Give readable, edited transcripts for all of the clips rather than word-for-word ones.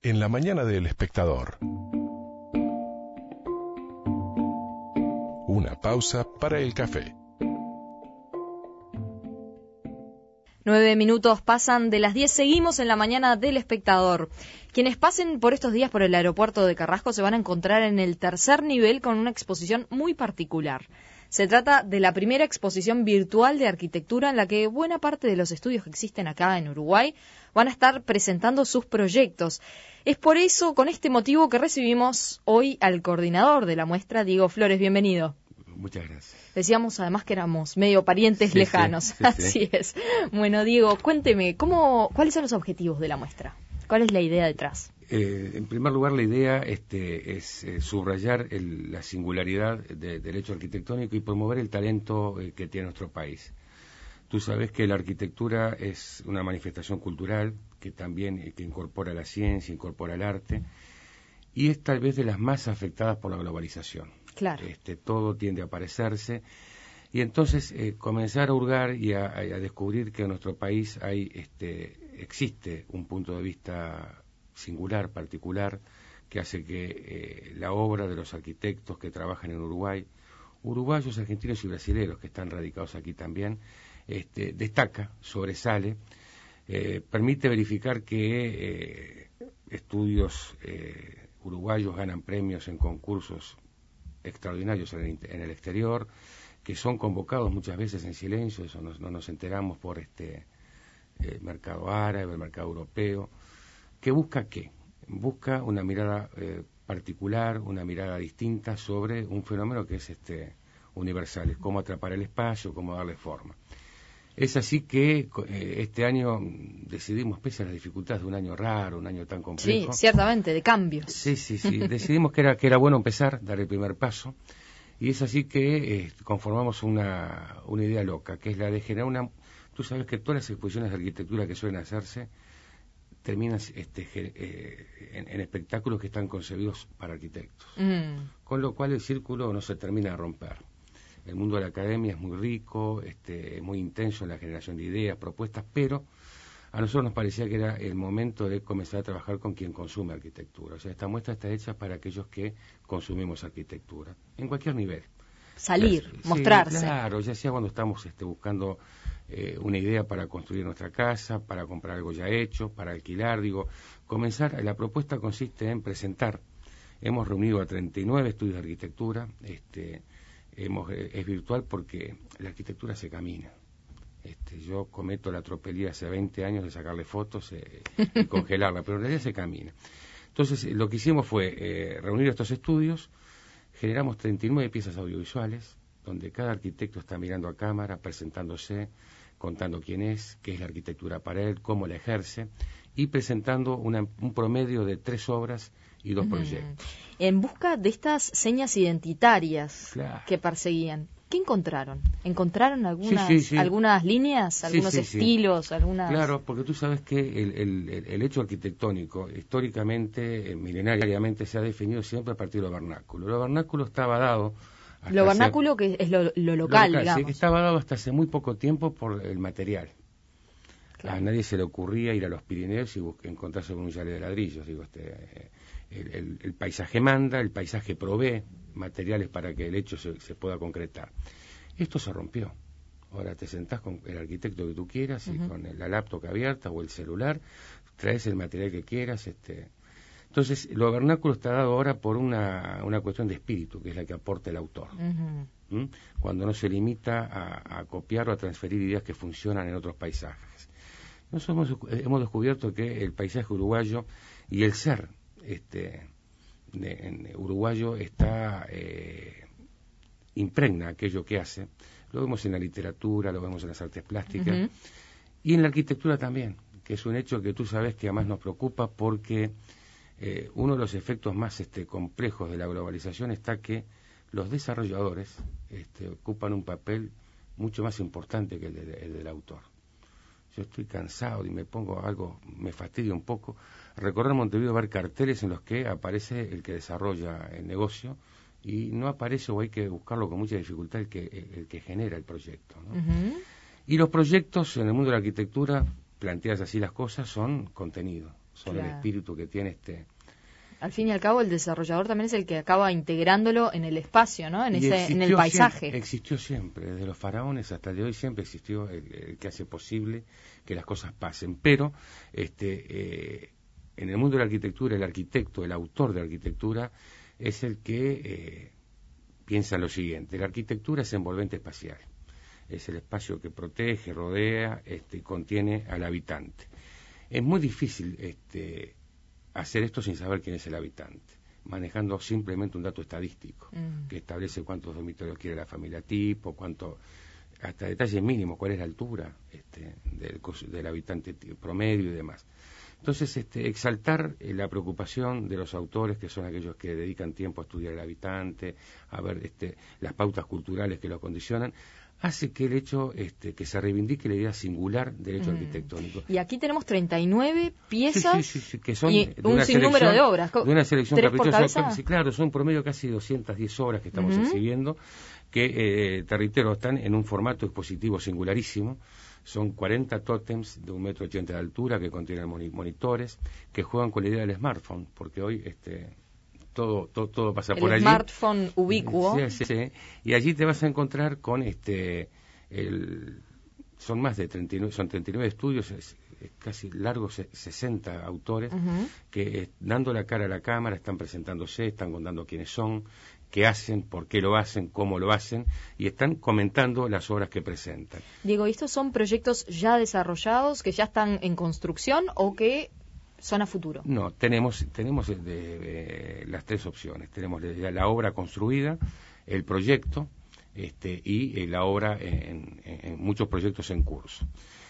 En la mañana del Espectador. Una pausa para el café. 9 minutos pasan de las 10, seguimos en la mañana del Espectador. Quienes pasen por estos días por el aeropuerto de Carrasco se van a encontrar en el tercer nivel con una exposición muy particular. Se trata de la primera exposición virtual de arquitectura en la que buena parte de los estudios que existen acá en Uruguay van a estar presentando sus proyectos. Es por eso, con este motivo, que recibimos hoy al coordinador de la muestra, Diego Flores. Bienvenido. Muchas gracias. Decíamos además que éramos medio parientes lejanos. Sí. Así es. Bueno, Diego, cuénteme, ¿cuáles son los objetivos de la muestra? ¿Cuál es la idea detrás? En primer lugar, la idea es subrayar la singularidad del hecho arquitectónico y promover el talento que tiene nuestro país. Tú sabes que la arquitectura es una manifestación cultural que también que incorpora la ciencia, incorpora el arte, y es tal vez de las más afectadas por la globalización. Claro. Todo tiende a parecerse, y entonces comenzar a hurgar y a descubrir que en nuestro país existe un punto de vista singular, particular, que hace que la obra de los arquitectos que trabajan en Uruguay, uruguayos, argentinos y brasileños que están radicados aquí también, destaca, sobresale, permite verificar que estudios uruguayos ganan premios en concursos extraordinarios en el exterior, que son convocados muchas veces en silencio, eso no nos enteramos por el mercado árabe, el mercado europeo, que busca ¿qué? Busca una mirada particular, una mirada distinta sobre un fenómeno que es universal, es cómo atrapar el espacio, cómo darle forma. Es así que este año decidimos, pese a las dificultades de un año raro, un año tan complejo. Sí, ciertamente, de cambios. Sí, decidimos que era bueno empezar, dar el primer paso, y es así que conformamos una idea loca, que es la de generar Tú sabes que todas las exposiciones de arquitectura que suelen hacerse terminan en espectáculos que están concebidos para arquitectos, con lo cual el círculo no se termina de romper. El mundo de la academia es muy rico, es muy intenso en la generación de ideas, propuestas, pero a nosotros nos parecía que era el momento de comenzar a trabajar con quien consume arquitectura. O sea, esta muestra está hecha para aquellos que consumimos arquitectura, en cualquier nivel. Salir, mostrarse. Claro, ya sea cuando estamos buscando una idea para construir nuestra casa, para comprar algo ya hecho, para alquilar, comenzar. La propuesta consiste en presentar. Hemos reunido a 39 estudios de arquitectura, es virtual porque la arquitectura se camina. Yo cometo la tropelía hace 20 años de sacarle fotos y congelarla, pero en realidad se camina. Entonces, lo que hicimos fue reunir estos estudios, generamos 39 piezas audiovisuales, donde cada arquitecto está mirando a cámara, presentándose, contando quién es, qué es la arquitectura para él, cómo la ejerce, y presentando un promedio de 3 obras y 2 proyectos. En busca de estas señas identitarias Claro. que perseguían, ¿qué encontraron? ¿Encontraron algunas líneas, algunos Sí. estilos, algunas...? Claro, porque tú sabes que el hecho arquitectónico, históricamente, milenariamente, se ha definido siempre a partir de lo vernáculo. Lo vernáculo estaba dado... Lo vernáculo que es lo local, digamos. Sí, estaba dado hasta hace muy poco tiempo por el material. Claro. A nadie se le ocurría ir a los Pirineos y encontrarse con un chalet de ladrillos. El paisaje manda, el paisaje provee materiales para que el hecho se pueda concretar. Esto se rompió. Ahora te sentás con el arquitecto que tú quieras y con la laptop abierta o el celular, traes el material que quieras. Entonces, lo vernáculo está dado ahora por una cuestión de espíritu, que es la que aporta el autor. Cuando no se limita a copiar o a transferir ideas que funcionan en otros paisajes. Nosotros hemos descubierto que el paisaje uruguayo y el ser uruguayo impregna aquello que hace. Lo vemos en la literatura, lo vemos en las artes plásticas y en la arquitectura también, que es un hecho que tú sabes que además nos preocupa porque uno de los efectos más complejos de la globalización está que los desarrolladores ocupan un papel mucho más importante que el del autor. Yo estoy cansado y me fastidia un poco recorrer Montevideo, ver carteles en los que aparece el que desarrolla el negocio y no aparece, o hay que buscarlo con mucha dificultad, el que genera el proyecto, ¿no? Y los proyectos en el mundo de la arquitectura, planteadas así las cosas, son contenido. son el espíritu que tiene Al fin y al cabo, el desarrollador también es el que acaba integrándolo en el espacio, ¿no? En el paisaje. Existió siempre, desde los faraones hasta el de hoy siempre existió el que hace posible que las cosas pasen. Pero en el mundo de la arquitectura, el arquitecto, el autor de arquitectura, es el que piensa lo siguiente: la arquitectura es envolvente espacial, es el espacio que protege, rodea, contiene al habitante. Es muy difícil hacer esto sin saber quién es el habitante, manejando simplemente un dato estadístico que establece cuántos dormitorios quiere la familia tipo, hasta detalles mínimos, cuál es la altura del habitante promedio y demás. Entonces, exaltar la preocupación de los autores, que son aquellos que dedican tiempo a estudiar el habitante, a ver las pautas culturales que lo condicionan, hace que el hecho, que se reivindique la idea singular del hecho arquitectónico. Y aquí tenemos 39 piezas sí, que son y un sinnúmero de obras. De una selección caprichosa. Sí, claro, son promedio casi 210 obras que estamos exhibiendo, que, te reitero, están en un formato expositivo singularísimo. Son 40 tótems de 1,80 m de altura que contienen monitores, que juegan con la idea del smartphone, porque hoy todo pasa por allí. El smartphone ubicuo. Sí. Y allí te vas a encontrar con son más de 39 estudios, es casi largos, 60 autores que dando la cara a la cámara están presentándose, están contando quiénes son, qué hacen, por qué lo hacen, cómo lo hacen, y están comentando las obras que presentan. Diego, ¿estos son proyectos ya desarrollados, que ya están en construcción o que son a futuro? No, tenemos las tres opciones. Tenemos la obra construida, el proyecto y la obra en muchos proyectos en curso.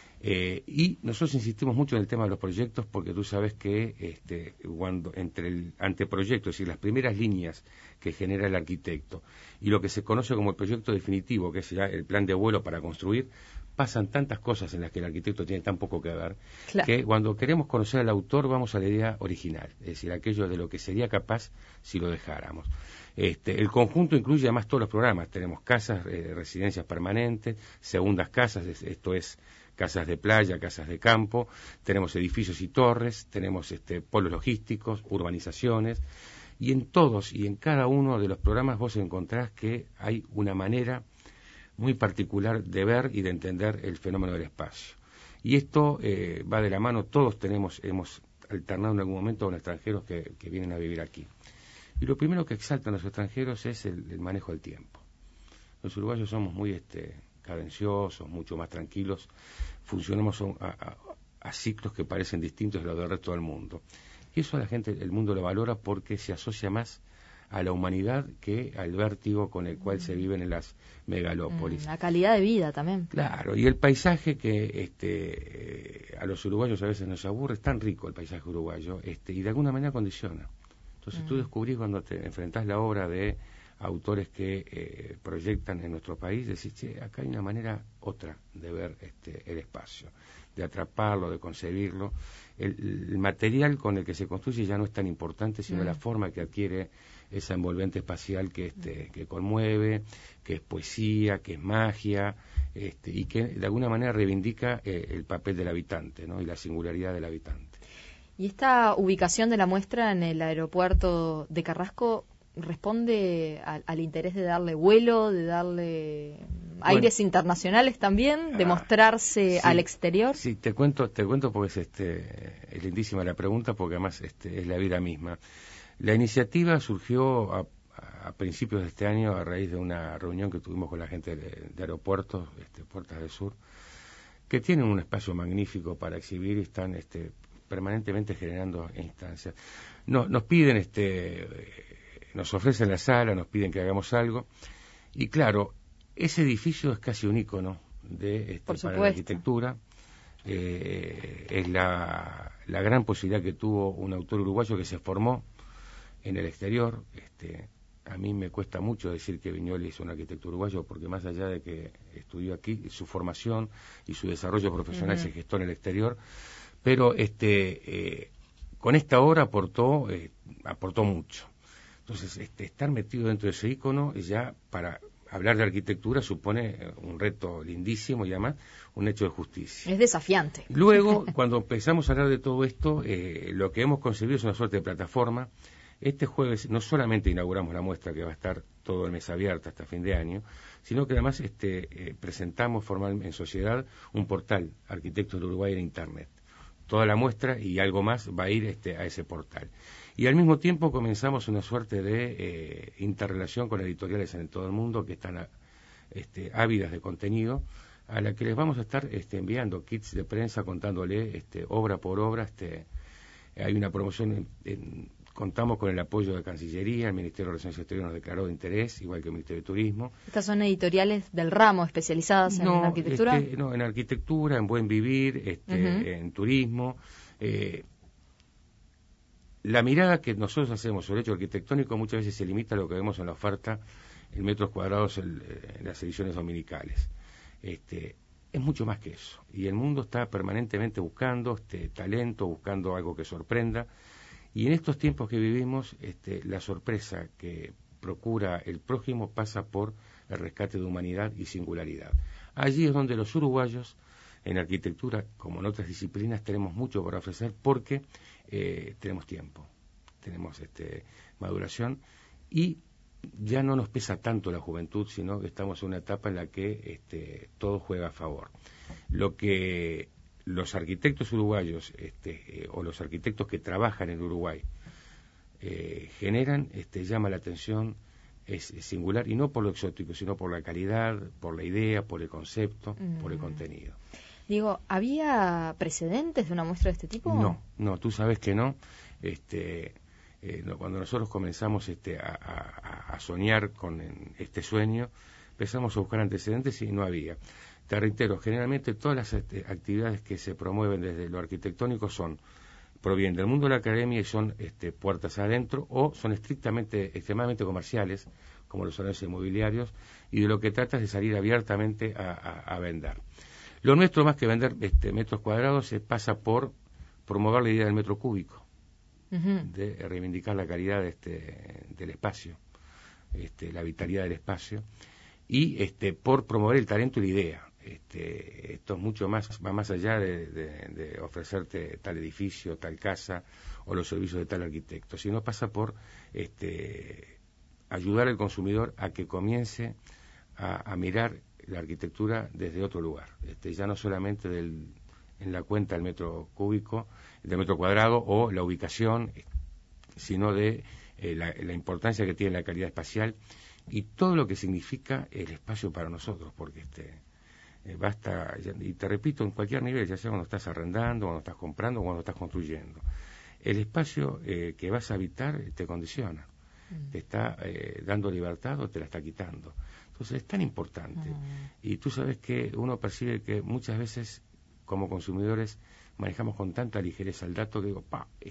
Y nosotros insistimos mucho en el tema de los proyectos porque tú sabes que cuando entre el anteproyecto, es decir, las primeras líneas que genera el arquitecto y lo que se conoce como el proyecto definitivo, que es ya el plan de vuelo para construir, pasan tantas cosas en las que el arquitecto tiene tan poco que ver, que cuando queremos conocer al autor vamos a la idea original, es decir, aquello de lo que sería capaz si lo dejáramos. El conjunto incluye además todos los programas. Tenemos casas, residencias permanentes, segundas casas, esto es casas de playa, casas de campo, tenemos edificios y torres, tenemos polos logísticos, urbanizaciones, y en todos y en cada uno de los programas vos encontrás que hay una manera muy particular de ver y de entender el fenómeno del espacio. Y esto va de la mano, todos hemos alternado en algún momento con extranjeros que vienen a vivir aquí. Y lo primero que exaltan los extranjeros es el manejo del tiempo. Los uruguayos somos muy cadenciosos, mucho más tranquilos, funcionamos a ciclos que parecen distintos de los del resto del mundo. Y eso el mundo lo valora porque se asocia más a la humanidad que al vértigo con el cual se viven en las megalópolis. La calidad de vida también. Claro, y el paisaje que a los uruguayos a veces nos aburre, es tan rico el paisaje uruguayo, y de alguna manera condiciona. Entonces tú descubrís cuando te enfrentás la obra de autores que proyectan en nuestro país, decís, acá hay una manera otra de ver el espacio, de atraparlo, de concebirlo. El material con el que se construye ya no es tan importante, sino la forma que adquiere esa envolvente espacial que conmueve, que es poesía, que es magia, y que de alguna manera reivindica el papel del habitante, ¿no? Y la singularidad del habitante. ¿Y esta ubicación de la muestra en el aeropuerto de Carrasco responde al interés de darle vuelo, de darle aires internacionales también, de mostrarse al exterior? Sí, te cuento porque es lindísima la pregunta, porque además es la vida misma. La iniciativa surgió a principios de este año a raíz de una reunión que tuvimos con la gente de aeropuertos, Puertas del Sur, que tienen un espacio magnífico para exhibir y están permanentemente generando instancias. Nos piden, nos ofrecen la sala, nos piden que hagamos algo, y claro, ese edificio es casi un ícono para la arquitectura. Es la gran posibilidad que tuvo un autor uruguayo que se formó en el exterior. A mí me cuesta mucho decir que Viñoly es un arquitecto uruguayo, porque más allá de que estudió aquí, su formación y su desarrollo profesional se gestó en el exterior, pero con esta obra aportó mucho. Entonces, estar metido dentro de ese ícono ya para hablar de arquitectura supone un reto lindísimo y además un hecho de justicia. Es desafiante. Luego, cuando empezamos a hablar de todo esto, lo que hemos concebido es una suerte de plataforma. Este jueves no solamente inauguramos la muestra, que va a estar todo el mes abierta hasta fin de año, sino que además presentamos formalmente en sociedad un portal, Arquitectos del Uruguay en Internet. Toda la muestra y algo más va a ir a ese portal. Y al mismo tiempo comenzamos una suerte de interrelación con editoriales en todo el mundo que están ávidas de contenido, a la que les vamos a estar enviando kits de prensa contándole obra por obra. Hay una promoción, contamos con el apoyo de Cancillería, el Ministerio de Relaciones Exteriores nos declaró de interés, igual que el Ministerio de Turismo. ¿Estas son editoriales del ramo especializadas en arquitectura? No, en arquitectura, en buen vivir, en turismo. La mirada que nosotros hacemos sobre el hecho arquitectónico muchas veces se limita a lo que vemos en la oferta en metros cuadrados en las ediciones dominicales. Es mucho más que eso. Y el mundo está permanentemente buscando talento, buscando algo que sorprenda. Y en estos tiempos que vivimos, la sorpresa que procura el prójimo pasa por el rescate de humanidad y singularidad. Allí es donde los uruguayos, en arquitectura, como en otras disciplinas, tenemos mucho por ofrecer porque tenemos tiempo, tenemos maduración y ya no nos pesa tanto la juventud, sino que estamos en una etapa en la que todo juega a favor. Lo que los arquitectos uruguayos o los arquitectos que trabajan en Uruguay generan llama la atención, es singular, y no por lo exótico, sino por la calidad, por la idea, por el concepto, por el contenido. Digo, ¿había precedentes de una muestra de este tipo? No, tú sabes que no. Cuando nosotros comenzamos a soñar con este sueño, empezamos a buscar antecedentes y no había. Te reitero, generalmente todas las actividades que se promueven desde lo arquitectónico provienen del mundo de la academia y son puertas adentro, o son extremadamente comerciales, como los salones inmobiliarios, y de lo que trata es de salir abiertamente a vender. Lo nuestro, más que vender metros cuadrados, pasa por promover la idea del metro cúbico, de reivindicar la calidad del espacio, la vitalidad del espacio, y por promover el talento y la idea. Esto es mucho más, va más allá de ofrecerte tal edificio, tal casa o los servicios de tal arquitecto, sino pasa por ayudar al consumidor a que comience a mirar la arquitectura desde otro lugar, ya no solamente en la cuenta del metro cúbico, del metro cuadrado o la ubicación, sino de la importancia que tiene la calidad espacial y todo lo que significa el espacio para nosotros, porque basta, y te repito, en cualquier nivel, ya sea cuando estás arrendando, cuando estás comprando, cuando estás construyendo, el espacio que vas a habitar te condiciona, te está dando libertad o te la está quitando. Entonces es tan importante. Y tú sabes que uno percibe que muchas veces como consumidores manejamos con tanta ligereza el dato que digo,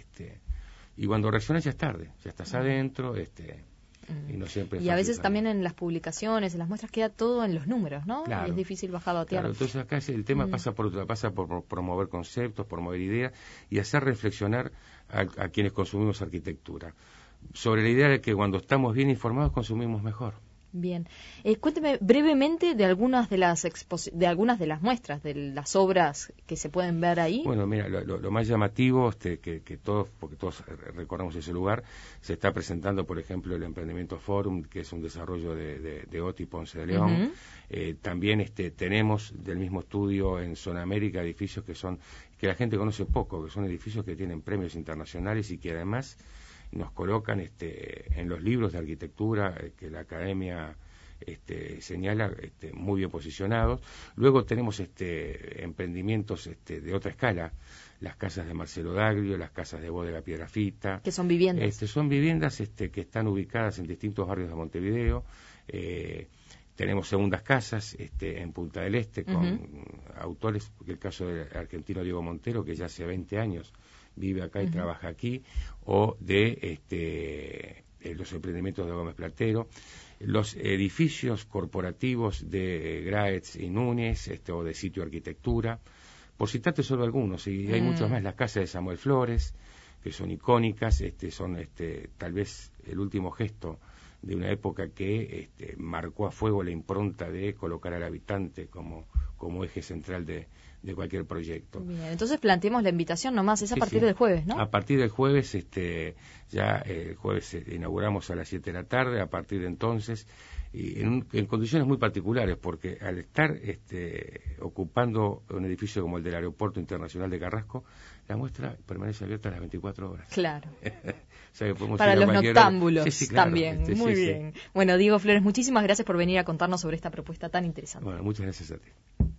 y cuando reaccionas ya es tarde, ya estás adentro, y no siempre es y a veces fácil también en las publicaciones, en las muestras queda todo en los números, ¿no? Claro, y es difícil bajarlo a tierra. Claro, entonces acá el tema pasa por promover conceptos, promover ideas y hacer reflexionar a quienes consumimos arquitectura sobre la idea de que cuando estamos bien informados consumimos mejor. Bien. Cuénteme brevemente de algunas de las muestras, de las obras que se pueden ver ahí. Bueno, mira, lo más llamativo, que todos, porque todos recordamos ese lugar, se está presentando, por ejemplo, el Emprendimiento Forum, que es un desarrollo de OTI Ponce de León. También tenemos del mismo estudio en Zona América edificios que la gente conoce poco, que son edificios que tienen premios internacionales y que además nos colocan en los libros de arquitectura que la academia señala muy bien posicionados. Luego tenemos emprendimientos de otra escala, las casas de Marcelo Daglio, las casas de Bodega Piedrafita. Que son viviendas. Son viviendas que están ubicadas en distintos barrios de Montevideo. Tenemos segundas casas en Punta del Este con autores, el caso del argentino Diego Montero, que ya hace 20 años vive acá y trabaja aquí, o de los emprendimientos de Gómez Platero, los edificios corporativos de Graetz y Núñez, o de Sitio Arquitectura, por citarte solo algunos, y hay muchos más, las casas de Samuel Flores, que son icónicas, son tal vez el último gesto de una época que marcó a fuego la impronta de colocar al habitante como eje central de cualquier proyecto. Bien, entonces planteemos la invitación nomás, es a partir del jueves, ¿no? A partir del jueves, ya el jueves inauguramos a las 7 de la tarde, a partir de entonces, y en condiciones muy particulares, porque al estar ocupando un edificio como el del Aeropuerto Internacional de Carrasco, la muestra permanece abierta las 24 horas. Claro. O sea, que para los noctámbulos claro, también. Muy bien. Bueno, Diego Flores, muchísimas gracias por venir a contarnos sobre esta propuesta tan interesante. Bueno, muchas gracias a ti.